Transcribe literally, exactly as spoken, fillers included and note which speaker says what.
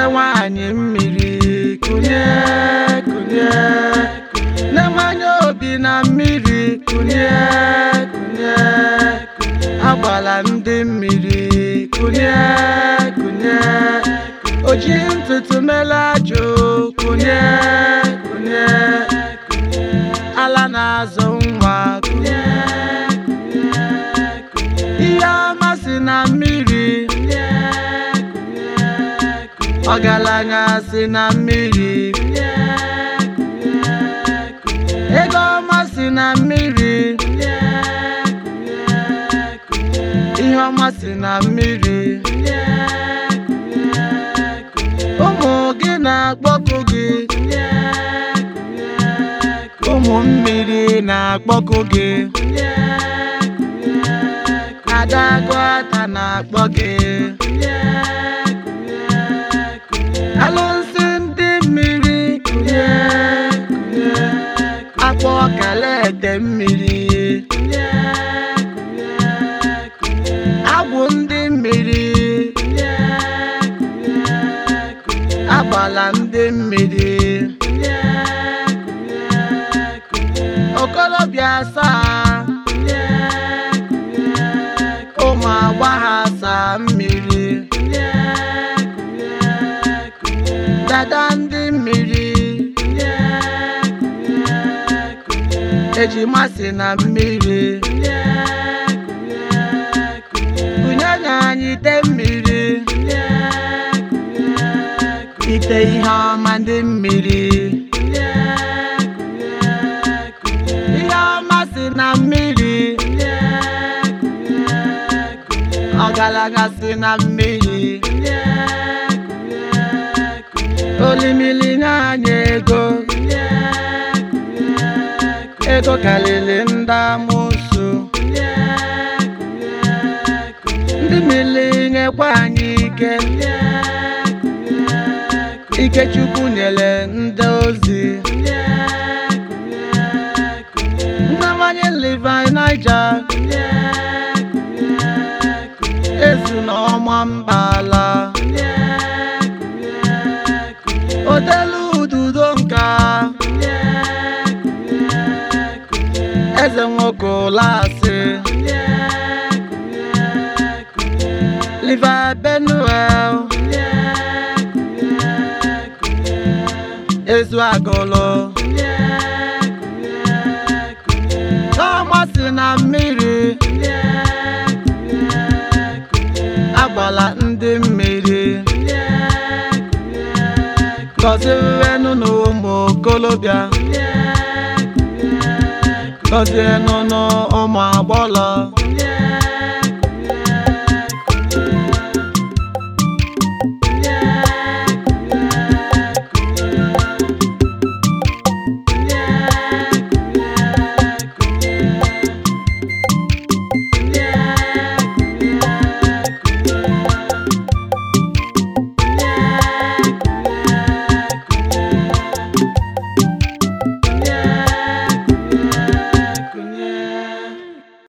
Speaker 1: nwanyị mmiri kunye kunye na-amanye obi na mmiri kunye kunye agbala ndị mmiri kunye kunye oji ntutu mela ajụ kunye kunye ala na-azụ nwa kunye ihe ọma si na mmiri ọgaranya si na mmiri ego ọma si na mmiri ihe ọma si na mmiri ụmụ gị na-akpọku gị ụmụ mmiri na-akpọku gị Adagwata na-akpọ gị alụsị ndị mmiri kunye kunye akpọ kalete mmiri agwụ ndị mmiri agbala ndị mmiri okolobịa asaa ụmụ agbọghọ asaa mmiri dada ndị mmiri ejima si na mmiri bunyenye anyị ite mmiri ite ihe ọma ndị mmiri ihe ọma si na mmiri ọgaranya si na mmiri olimili na-anya ego ego karịrị ndị amụsụ ndị mmiri nyekwa anyị ike ike Chukwu nyere ndị ozi ndawanye Levi Niger ezu na ọma mbala odelu ududo nka eze nwoke ụlasị Levi Benuel ezu agụlụ ọma si na mmiri agbala ndị mmiri gọzienụ n'ụmụ okolobịa gọzienụ n'ụmụ agbọghọ